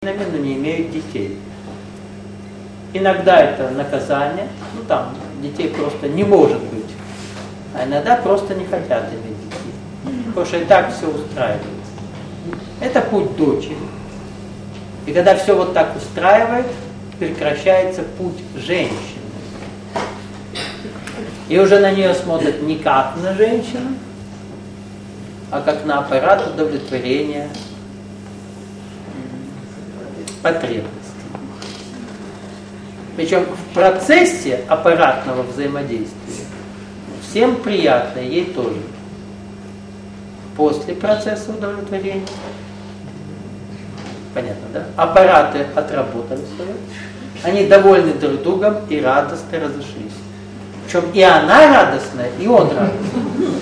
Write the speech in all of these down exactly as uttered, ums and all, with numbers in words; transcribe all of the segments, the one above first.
но не имеют детей. Иногда это наказание, ну там детей просто не может быть, а иногда просто не хотят иметь детей, потому что и так все устраивается. Это путь дочери. И когда все вот так устраивает, прекращается путь женщины. И уже на нее смотрят не как на женщину, а как на аппарат удовлетворения потребностей. Причем в процессе аппаратного взаимодействия всем приятно, ей тоже. После процесса удовлетворения, понятно, да? Аппараты отработали свое, они довольны друг другом и радостно разошлись. Причем и она радостная, и он радостный.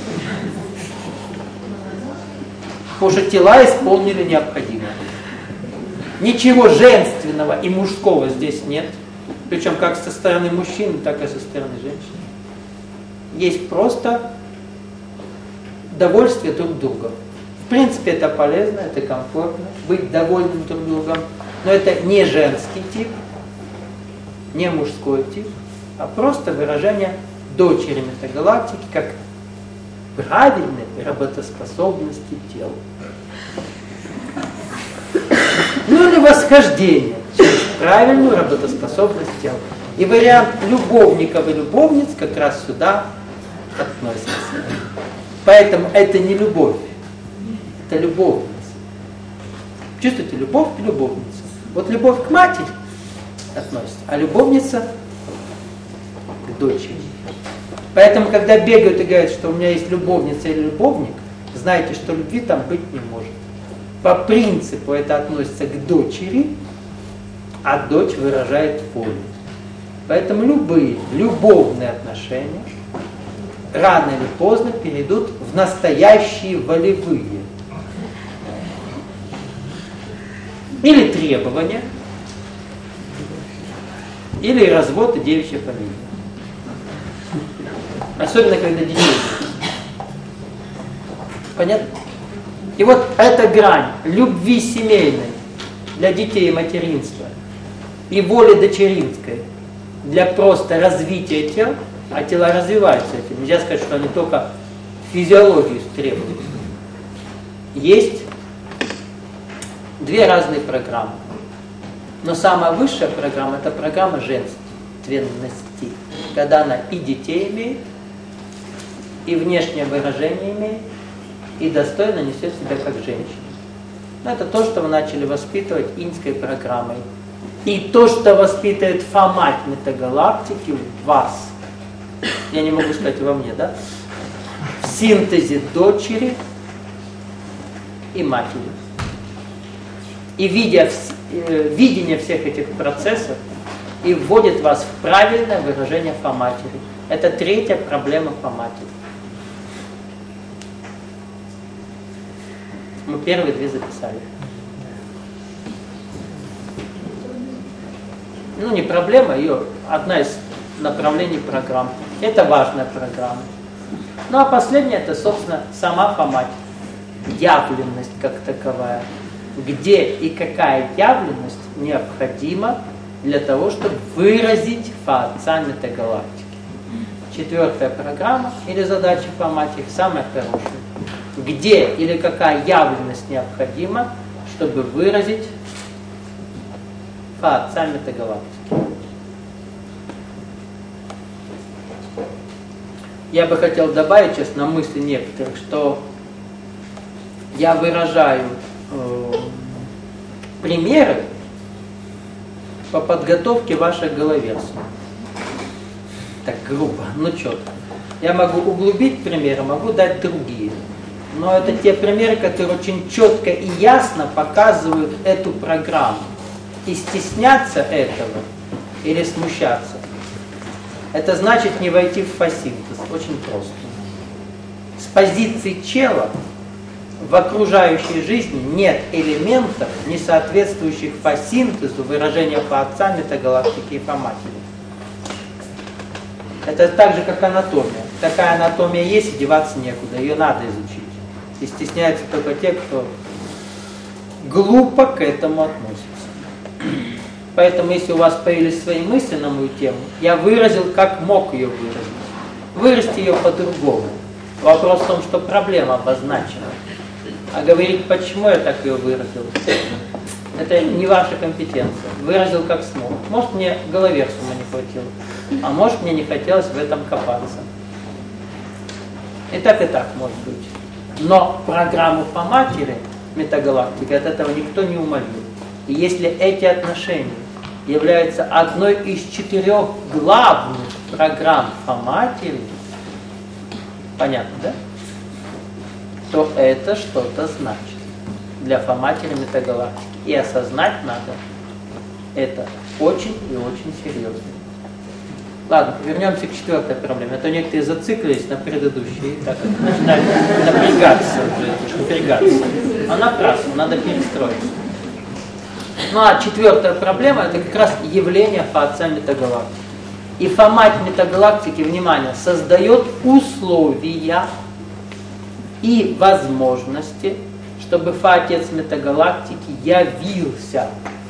Потому что тела исполнили необходимое. Ничего женственного и мужского здесь нет. Причем как со стороны мужчины, так и со стороны женщины. Есть просто довольствие друг другом. В принципе, это полезно, это комфортно, быть довольным друг другом. Но это не женский тип, не мужской тип, а просто выражение дочери метагалактики как правильной работоспособности тела. Ну или восхождение через правильную работоспособность тела. И вариант любовников и любовниц как раз сюда относится. Поэтому это не любовь, это любовница. Чувствуете, любовь к любовнице. Вот любовь к матери относится, а любовница к дочери. Поэтому, когда бегают и говорят, что у меня есть любовница или любовник, знайте, что любви там быть не может. По принципу это относится к дочери, а дочь выражает волю. Поэтому любые любовные отношения рано или поздно перейдут в настоящие волевые. Или требования, или развод и девичья фамилия. Особенно, когда детей. Понятно? И вот эта грань любви семейной для детей и материнства и воли дочеринской для просто развития тел, а тела развиваются этим. Нельзя сказать, что они только физиологию требуют. Есть две разные программы. Но самая высшая программа – это программа женственности, когда она и детей имеет, и внешнее выражение имеет, и достойно несет себя как женщина. Но это то, что вы начали воспитывать иньской программой. И то, что воспитывает Фомать метагалактики в вас, я не могу сказать во мне, да? В синтезе дочери и матери. И видя, э, видение всех этих процессов и вводит вас в правильное выражение Фоматери. Это третья проблема Фоматери. Мы первые две записали. Ну, не проблема, ее одна из направлений программ. Это важная программа. Ну, а последняя, это, собственно, сама Фомать. Явленность как таковая. Где и какая явленность необходима для того, чтобы выразить Фа-Отца метагалактики. Четвертая программа или задача Фомать их самая хорошая. Где или какая явленность необходима, чтобы выразить Фа-Отца метагалактики. Я бы хотел добавить сейчас на мысли некоторых, что я выражаю э, примеры по подготовке вашей головерсии. Так грубо, но четко. Я могу углубить примеры, могу дать другие. Но это те примеры, которые очень четко и ясно показывают эту программу. И стесняться этого или смущаться, это значит не войти в фасинтез. Очень просто. С позиции чела в окружающей жизни нет элементов, не соответствующих фасинтезу выражения Фа-Отца метагалактики и Фа-Матери. Это так же, как анатомия. Такая анатомия есть, и деваться некуда, ее надо изучить. И стесняются только те, кто глупо к этому относится. Поэтому, если у вас появились свои мысли на мою тему, я выразил, как мог ее выразить. Выразьте ее по-другому. Вопрос в том, что проблема обозначена. А говорить, почему я так ее выразил, это не ваша компетенция. Выразил как смог. Может, мне в голове с ума не хватило, а может, мне не хотелось в этом копаться. И так, и так может быть. Но программу по матери метагалактики от этого никто не умолил. И если эти отношения являются одной из четырех главных программ по матери, понятно, да? То это что-то значит для фаматери метагалактики. И осознать надо это очень и очень серьезно. Ладно, вернемся к четвертой проблеме. А то некоторые зациклились на предыдущей и так начинают напрягаться уже, напрягаться. А напрасно, надо перестроиться. Ну а четвертая проблема — это как раз явление Фа-Отца метагалактики. И Фа-Мать метагалактики, внимание, создает условия и возможности, чтобы Фа-Отец метагалактики явился,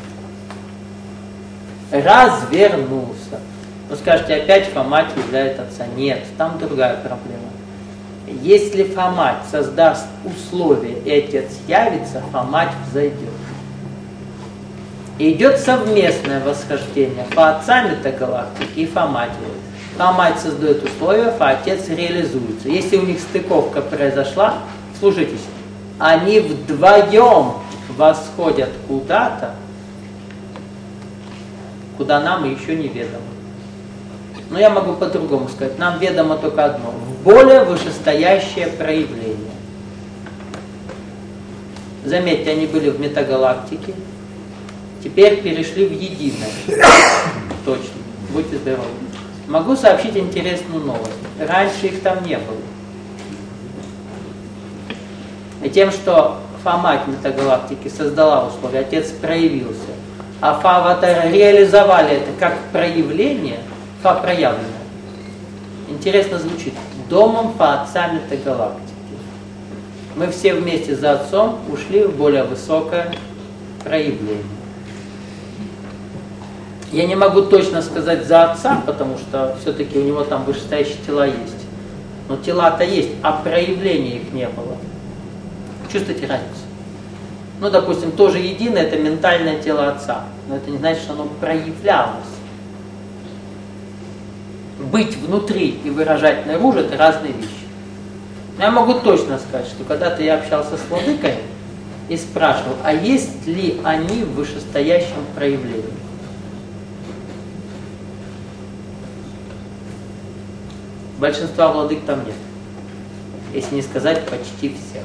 развернулся. Вы скажете, опять Фа-Мать являет Отца. Нет, там другая проблема. Если Фа-Мать создаст условия и Отец явится, Фа-Мать взойдет. И идет совместное восхождение Фа-Отца метагалактики и Фа-Матери. Фа-Мать создает условия, Фа-Отец реализуется. Если у них стыковка произошла, слушайтесь, они вдвоем восходят куда-то, куда нам еще не ведомо. Но я могу по-другому сказать. Нам ведомо только одно. В более вышестоящее проявление. Заметьте, они были в метагалактике. Теперь перешли в единое. Точно. Будьте здоровы. Могу сообщить интересную новость. Раньше их там не было. И тем, что Фа-Мать метагалактики создала условия, Отец проявился, а Фа-Аватары реализовали это как проявление, Фа проявленное. Интересно звучит. Домом Фа-Отца метагалактики. Мы все вместе за Отцом ушли в более высокое проявление. Я не могу точно сказать за Отца, потому что все-таки у него там вышестоящие тела есть. Но тела-то есть, а проявления их не было. Чувствуете разницу? Ну, допустим, тоже единое — это ментальное тело Отца. Но это не значит, что оно проявлялось. Быть внутри и выражать наружу — это разные вещи. Но я могу точно сказать, что когда-то я общался с владыкой и спрашивал, а есть ли они в вышестоящем проявлении? Большинства владык там нет. Если не сказать, почти всех.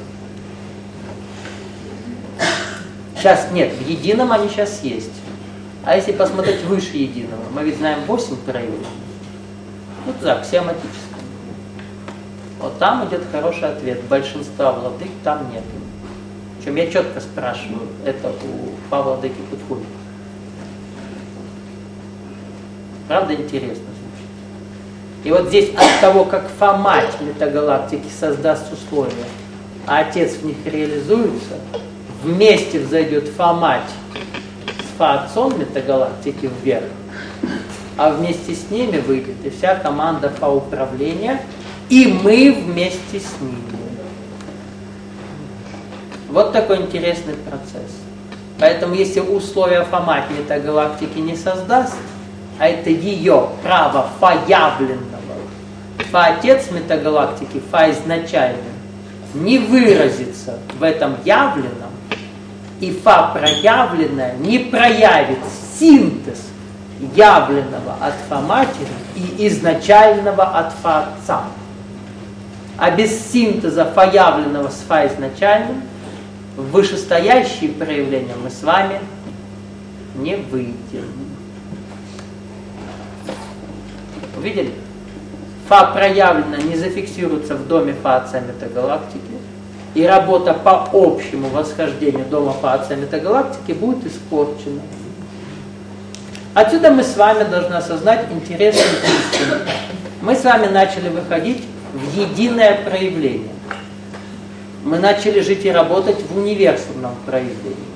Сейчас нет, в едином они сейчас есть. А если посмотреть выше единого, мы ведь знаем восемь проявлений. Ну так, аксиоматически. Вот там идет хороший ответ. Большинства владык там нет. Причем я четко спрашиваю, это у Павла Владыки Путхуми. Правда интересно звучит? И вот здесь от того, как Фа-Мать метагалактики создаст условия, а Отец в них реализуется, вместе взойдет Фа-Мать с Фа-Отцом метагалактики вверх, а вместе с ними выйдет и вся команда Фа-управления, и мы вместе с ними. Вот такой интересный процесс. Поэтому если условия Фа-Мать метагалактики не создаст, а это ее право Фа-явленного, Фа-Отец метагалактики, Фа изначально, не выразится в этом явленном, и Фа проявленное не проявит синтез явленного от Фа-Матери и изначального от Фа-Отца. А без синтеза Фа-явленного с Фа изначальным в вышестоящие проявления мы с вами не выйдем. Увидели? Фа проявлено не зафиксируется в доме Фа-Отца метагалактики, и работа по общему восхождению дома Фа-Отца метагалактики будет испорчена. Отсюда мы с вами должны осознать интересную истину. Мы с вами начали выходить в единое проявление. Мы начали жить и работать в универсальном проявлении.